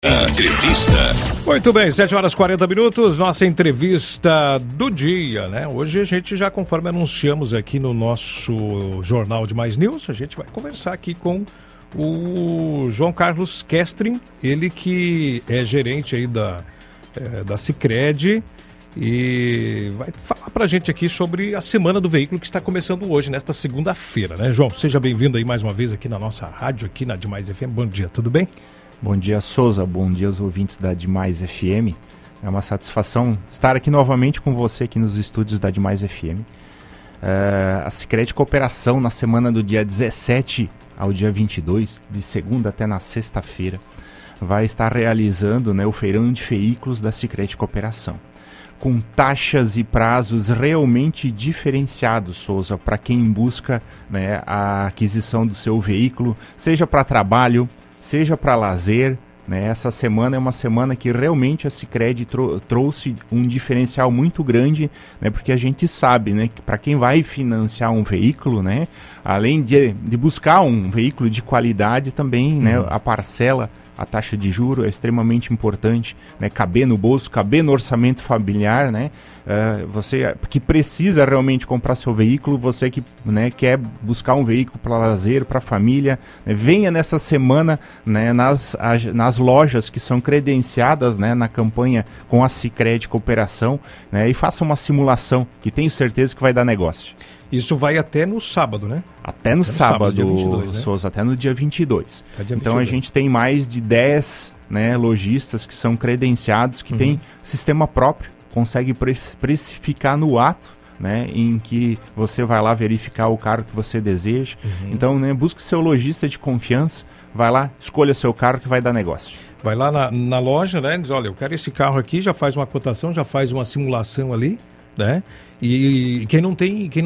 Entrevista. Muito bem, 7h40, nossa entrevista do dia, né? Hoje a gente já, conforme anunciamos aqui no nosso Jornal de Mais News, a gente vai conversar aqui com o João Carlos Kestrin, ele que é gerente aí da Sicredi e vai falar pra gente aqui sobre a Semana do Veículo que está começando hoje, nesta segunda-feira, né, João? Seja bem-vindo aí mais uma vez aqui na nossa rádio, aqui na Demais FM. Bom dia, tudo bem? Bom dia, Souza. Bom dia aos ouvintes da Demais FM. É uma satisfação estar aqui novamente com você aqui nos estúdios da Demais FM. A Sicredi Cooperação, na semana do dia 17 ao dia 22, de segunda até na sexta-feira, vai estar realizando, né, o feirão de veículos da Sicredi Cooperação, com taxas e prazos realmente diferenciados, Souza, para quem busca, né, a aquisição do seu veículo, seja para trabalho, seja para lazer, né? Essa semana é uma semana que realmente a Sicredi trouxe um diferencial muito grande, né? Porque a gente sabe, né, que para quem vai financiar um veículo, né, além de buscar um veículo de qualidade também, né, a parcela, a taxa de juros é extremamente importante, né? Caber no bolso, caber no orçamento familiar, né? Você que precisa realmente comprar seu veículo, você que, né, quer buscar um veículo para lazer, para a família, né? Venha nessa semana, né, nas lojas que são credenciadas, né, na campanha com a Sicredi Cooperação, né, e faça uma simulação que tenho certeza que vai dar negócio. Isso vai até no sábado, né? Até no sábado, dia 22, né? Souza, até no dia 22. Dia então 22. A gente tem mais de 10, né, lojistas que são credenciados, que têm sistema próprio, consegue precificar no ato, né, em que você vai lá verificar o carro que você deseja. Então, né, busque seu lojista de confiança, vai lá, escolha seu carro que vai dar negócio. Vai lá na loja, né, diz, olha, eu quero esse carro aqui, já faz uma cotação, já faz uma simulação ali, né? E quem não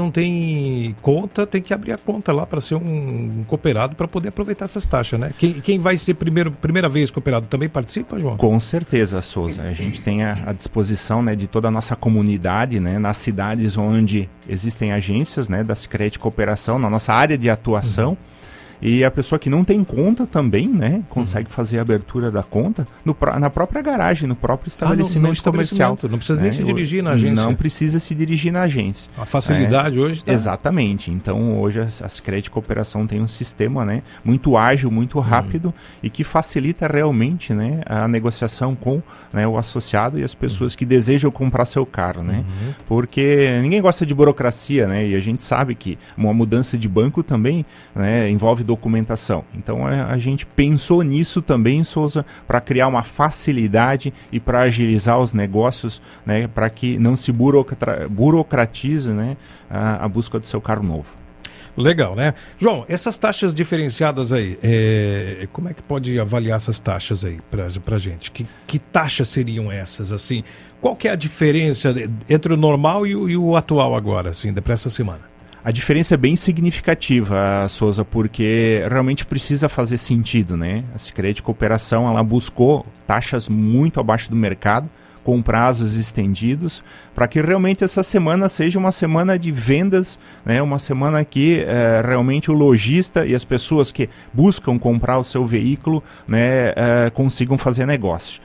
tem conta tem que abrir a conta lá para ser um cooperado para poder aproveitar essas taxas, né? Quem vai ser primeira vez cooperado também participa, João? Com certeza, Souza. A gente tem à disposição, né, de toda a nossa comunidade, né, nas cidades onde existem agências, né, da Sicredi Cooperação, na nossa área de atuação. E a pessoa que não tem conta também, né, consegue fazer a abertura da conta na própria garagem, no próprio estabelecimento comercial. Não precisa nem se dirigir na agência. Não precisa se dirigir na agência. A facilidade hoje está... Exatamente. Então, hoje a Sicredi Cooperação tem um sistema, né, muito ágil, muito rápido e que facilita realmente, né, a negociação com, né, o associado e as pessoas que desejam comprar seu carro, né? Porque ninguém gosta de burocracia, né? E a gente sabe que uma mudança de banco também, né, envolve documentação. Então a gente pensou nisso também, Souza, para criar uma facilidade e para agilizar os negócios, né, para que não se burocratize, né, a busca do seu carro novo. Legal, né? João, essas taxas diferenciadas aí, como é que pode avaliar essas taxas aí pra gente? Que taxas seriam essas, assim? Qual que é a diferença entre o normal e o atual agora, assim, para essa semana? A diferença é bem significativa, Souza, porque realmente precisa fazer sentido, né? A Sicredi Cooperação, ela buscou taxas muito abaixo do mercado, com prazos estendidos, para que realmente essa semana seja uma semana de vendas, né? Uma semana que realmente o lojista e as pessoas que buscam comprar o seu veículo, né, consigam fazer negócio.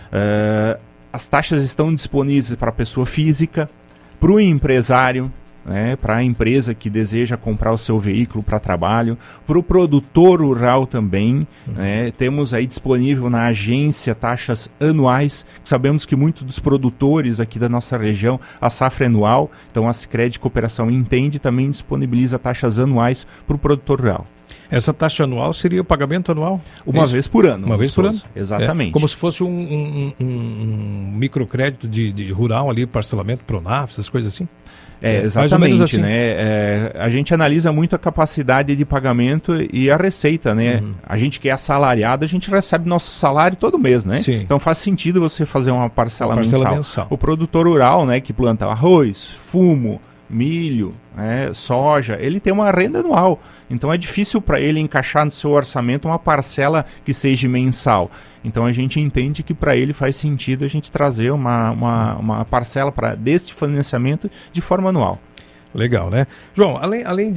As taxas estão disponíveis para a pessoa física, para o empresário, né, para a empresa que deseja comprar o seu veículo para trabalho, para o produtor rural também, né, temos aí disponível na agência taxas anuais, sabemos que muitos dos produtores aqui da nossa região, a safra é anual, então a Sicredi Cooperação entende também disponibiliza taxas anuais para o produtor rural. Essa taxa anual seria o pagamento anual? Uma vez por ano. Uma vez por ano? Exatamente. Como se fosse um microcrédito de rural ali, parcelamento, Pronaf, essas coisas assim? Exatamente, assim, né? A gente analisa muito a capacidade de pagamento e a receita, né? A gente que é assalariado, a gente recebe nosso salário todo mês, né? Sim. Então faz sentido você fazer uma parcela mensal. O produtor rural, né, que planta arroz, fumo, milho, soja, ele tem uma renda anual. Então é difícil para ele encaixar no seu orçamento uma parcela que seja mensal. Então a gente entende que para ele faz sentido a gente trazer uma parcela deste financiamento de forma anual. Legal, né? João, além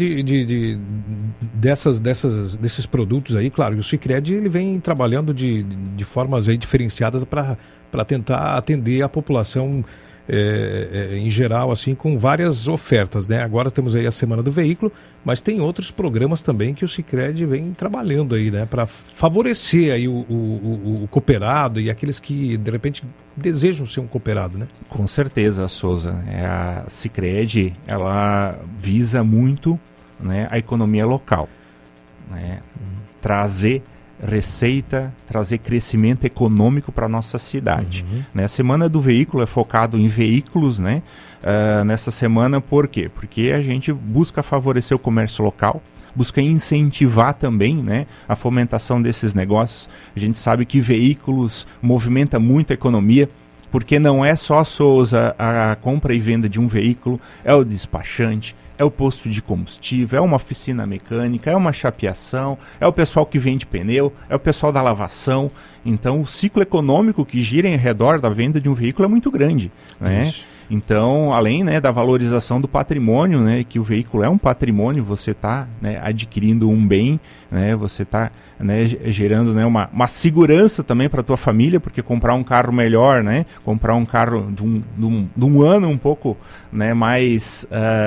desses produtos aí, claro, o Sicredi ele vem trabalhando de formas aí diferenciadas para tentar atender a população em geral, assim, com várias ofertas, né? Agora temos aí a Semana do Veículo, mas tem outros programas também que o Sicredi vem trabalhando aí, né? Para favorecer aí o cooperado e aqueles que, de repente, desejam ser um cooperado, né? Com certeza, Souza. A Sicredi, ela visa muito, né, a economia local, né? Trazer receita, trazer crescimento econômico para a nossa cidade. Né? A Semana do Veículo é focado em veículos, né? Nessa semana, por quê? Porque a gente busca favorecer o comércio local, busca incentivar também, né, a fomentação desses negócios. A gente sabe que veículos movimenta muito a economia, porque não é só, Souza, a compra e venda de um veículo, é o despachante, é o posto de combustível, é uma oficina mecânica, é uma chapeação, é o pessoal que vende pneu, é o pessoal da lavação. Então, o ciclo econômico que gira em redor da venda de um veículo é muito grande, né? Então, além, né, da valorização do patrimônio, né, que o veículo é um patrimônio, você está, né, adquirindo um bem, né, você está, né, gerando, né, uma segurança também para a tua família, porque comprar um carro melhor, né, comprar um carro de um ano um pouco, né, mais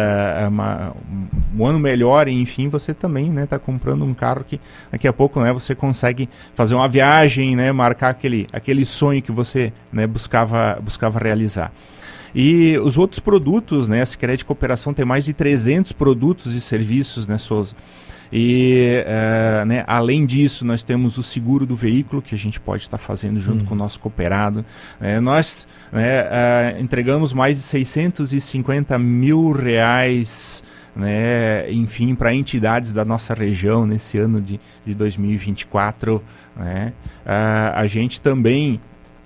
um ano melhor, enfim, você também, né, está comprando um carro que daqui a pouco, né, você consegue fazer uma viagem, né, marcar aquele sonho que você, né, buscava realizar. E os outros produtos, né, a Sicredi Cooperação tem mais de 300 produtos e serviços, né, Souza? E, né, além disso, nós temos o seguro do veículo, que a gente pode estar fazendo junto com o nosso cooperado. Nós, né, entregamos mais de 650 mil reais, né, enfim, para entidades da nossa região nesse ano de 2024. Né? A gente também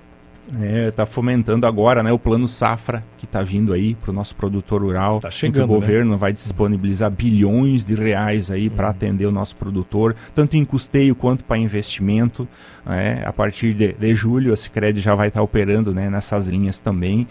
está fomentando agora, né, o plano Safra, que está vindo aí para o nosso produtor rural. Tá chegando, o governo, né, vai disponibilizar bilhões de reais aí para atender o nosso produtor, tanto em custeio quanto para investimento. A partir de julho, a Sicredi já vai estar operando, né, nessas linhas também.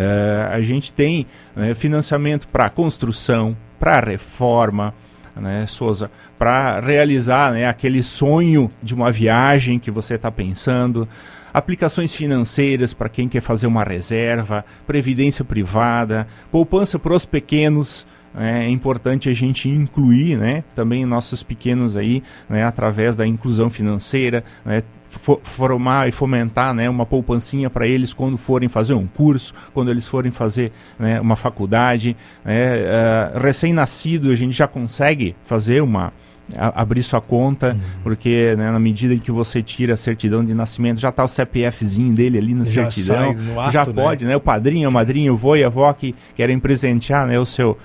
A gente tem, né, financiamento para construção, para reforma, né, Souza, para realizar, né, aquele sonho de uma viagem que você está pensando. Aplicações financeiras para quem quer fazer uma reserva, previdência privada, poupança para os pequenos. É importante a gente incluir, né, também nossos pequenos aí, né, através da inclusão financeira, né, formar e fomentar, né, uma poupancinha para eles quando forem fazer um curso, quando eles forem fazer, né, uma faculdade. Recém-nascido, a gente já consegue fazer abrir sua conta, porque, né, na medida em que você tira a certidão de nascimento, já está o CPFzinho dele ali na certidão, já pode, né, o padrinho, a madrinha, o vô e a avó que querem presentear, né, o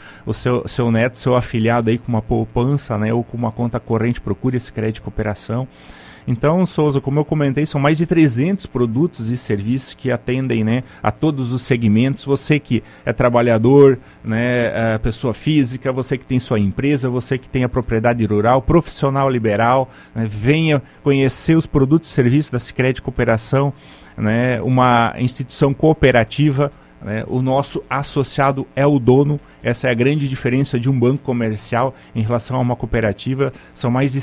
seu neto, seu afilhado aí com uma poupança, né, ou com uma conta corrente, procure esse crédito de cooperação. Então, Souza, como eu comentei, são mais de 300 produtos e serviços que atendem, né, a todos os segmentos. Você que é trabalhador, né, pessoa física, você que tem sua empresa, você que tem a propriedade rural, profissional liberal, né, venha conhecer os produtos e serviços da Sicredi Cooperação, né, uma instituição cooperativa. O nosso associado é o dono. Essa é a grande diferença de um banco comercial em relação a uma cooperativa. São mais de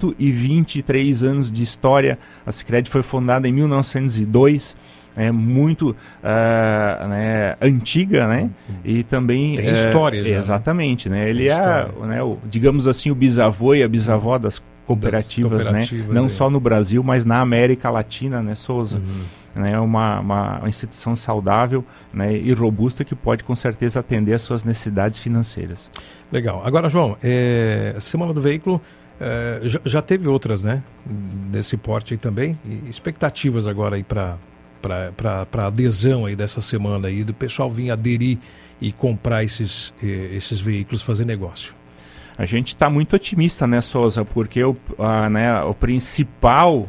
123 anos de história. A Sicredi foi fundada em 1902. Muito né, antiga, né? E também tem história já, exatamente, né? Ele é, né, digamos assim, o bisavô e a bisavó das cooperativas, né? Não só no Brasil, mas na América Latina, né, Souza? É uma instituição saudável, né, e robusta que pode com certeza atender às suas necessidades financeiras. Legal. Agora, João, Semana do Veículo já teve outras, né, desse porte aí também, e expectativas agora aí para adesão aí dessa semana aí, do pessoal vir aderir e comprar esses veículos, fazer negócio. A gente está muito otimista, né, Souza, porque o principal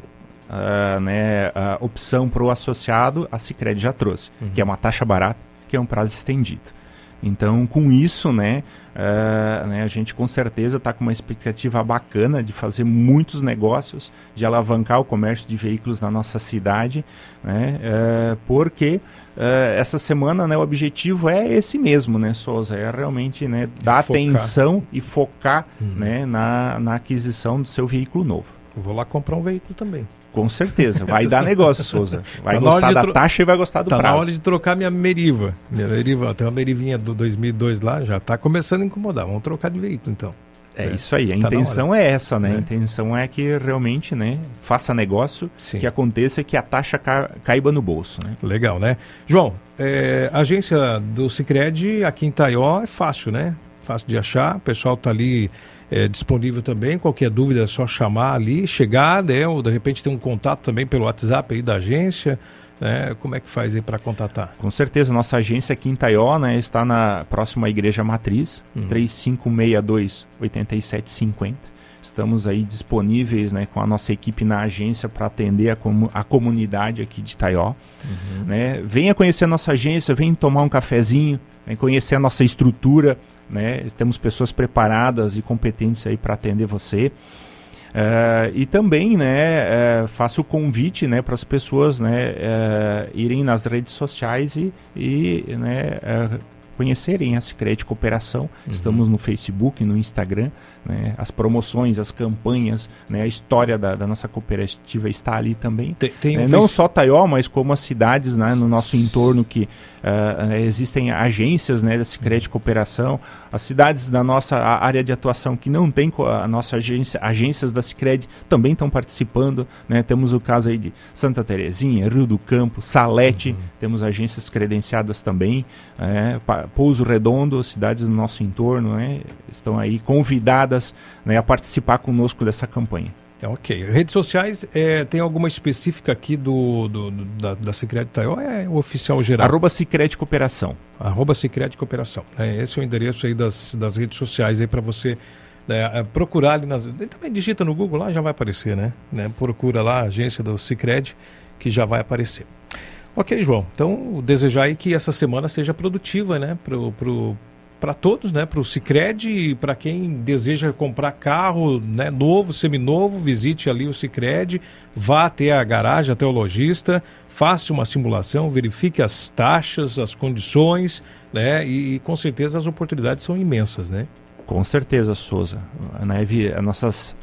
a opção para o associado, a Sicredi já trouxe, que é uma taxa barata, que é um prazo estendido. Então, com isso, né, a gente com certeza está com uma expectativa bacana de fazer muitos negócios, de alavancar o comércio de veículos na nossa cidade, né, porque essa semana, né, o objetivo é esse mesmo, né, Souza? É realmente, né, dar atenção e focar né, na aquisição do seu veículo novo. Eu vou lá comprar um veículo também. Com certeza, vai dar negócio, Souza. Vai gostar da taxa e vai gostar do prazo. Tá na hora de trocar minha Meriva. Tem uma Merivinha do 2002 lá, já está começando a incomodar. Vamos trocar de veículo, então. É isso aí, a intenção é essa, né? A intenção é que realmente, né, faça negócio, que aconteça e que a taxa caiba no bolso, né? Legal, né? João, a agência do Sicredi aqui em Taió é fácil, né? Fácil de achar, o pessoal está ali disponível também, qualquer dúvida é só chamar ali, chegar, né? Ou de repente tem um contato também pelo WhatsApp aí da agência, né? Como é que faz aí para contatar? Com certeza, nossa agência aqui em Taió, né, está na próxima Igreja Matriz, 3562-8750. Estamos aí disponíveis, né, com a nossa equipe na agência para atender a comunidade aqui de Taió. Né? Venha conhecer a nossa agência, venha tomar um cafezinho, venha conhecer a nossa estrutura, né? Temos pessoas preparadas e competentes aí para atender você. E também, né, faço o convite, né, para as pessoas, né, irem nas redes sociais e né, conhecerem a Sicredi Cooperação. Estamos no Facebook, no Instagram, né, as promoções, as campanhas, né, a história da nossa cooperativa está ali também. Não só Taió, mas como as cidades, né, no nosso entorno que existem agências, né, da Sicredi Cooperação, as cidades da nossa área de atuação que não tem a nossa agências da Sicredi também estão participando, né? Temos o caso aí de Santa Terezinha, Rio do Campo, Salete, temos agências credenciadas também, Pouso Redondo, cidades do nosso entorno, né, estão aí convidadas, né, a participar conosco dessa campanha. Ok. Redes sociais, tem alguma específica aqui da Sicredi Taió? É o oficial geral? @Sicredi Cooperação. @Sicredi Cooperação. Esse é o endereço aí das redes sociais aí para você procurar ali também digita no Google lá, já vai aparecer, né? Procura lá a agência do Sicredi que já vai aparecer. Ok, João. Então, desejar aí que essa semana seja produtiva, né? Para todos, né? Para o Sicredi e para quem deseja comprar carro, né, novo, seminovo, visite ali o Sicredi, vá até a garagem, até o lojista, faça uma simulação, verifique as taxas, as condições, né? E com certeza as oportunidades são imensas, né? Com certeza, Souza. As nossas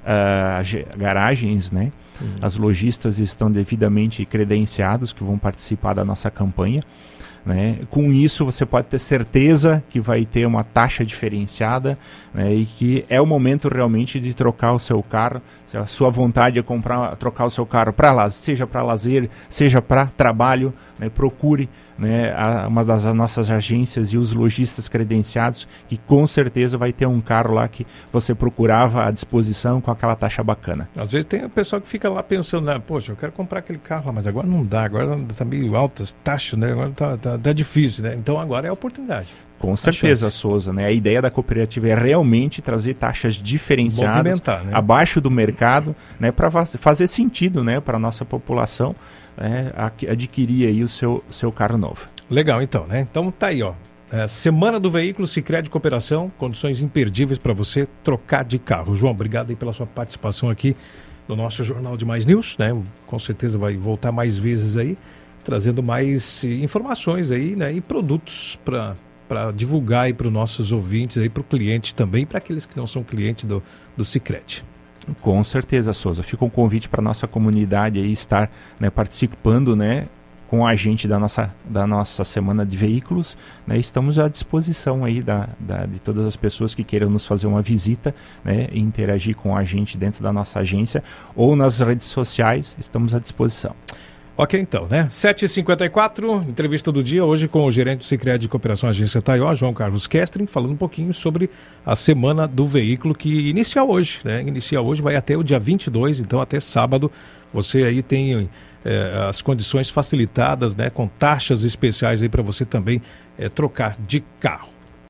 garagens, né? As lojistas estão devidamente credenciados que vão participar da nossa campanha. Né? Com isso você pode ter certeza que vai ter uma taxa diferenciada, né? E que é o momento realmente de trocar o seu carro. Se a sua vontade é trocar o seu carro seja para lazer, seja para trabalho, né? Procure, né, uma das nossas agências e os lojistas credenciados, que com certeza vai ter um carro lá que você procurava à disposição com aquela taxa bacana. Às vezes tem o pessoal que fica lá pensando, né, poxa, eu quero comprar aquele carro lá, mas agora não dá, agora está meio altas taxas, né, agora tá difícil, né? Então agora é a oportunidade. Com certeza, Souza, né? A ideia da cooperativa é realmente trazer taxas diferenciadas, né, abaixo do mercado, né, para fazer sentido, né, para a nossa população, né, adquirir aí o seu carro novo. Legal, então, né? Então tá aí, ó. Semana do Veículo Sicredi Cooperação, condições imperdíveis para você trocar de carro. João, obrigado aí pela sua participação aqui no nosso Jornal de Mais News, né? Com certeza vai voltar mais vezes aí, trazendo mais informações aí, né, e produtos para divulgar aí para os nossos ouvintes, aí para o cliente também, para aqueles que não são clientes do Sicredi. Com certeza, Souza. Fica um convite para a nossa comunidade aí estar, né, participando, né, com a gente da nossa semana de veículos, né? Estamos à disposição aí de todas as pessoas que queiram nos fazer uma visita, né, e interagir com a gente dentro da nossa agência ou nas redes sociais, estamos à disposição. Ok, então, né? 7h54, entrevista do dia, hoje com o gerente do Sicredi Cooperação Agência Taió, João Carlos Kestrin, falando um pouquinho sobre a Semana do Veículo, que inicia hoje, né? Inicia hoje, vai até o dia 22, então até sábado você aí tem as condições facilitadas, né? Com taxas especiais aí para você também trocar de carro.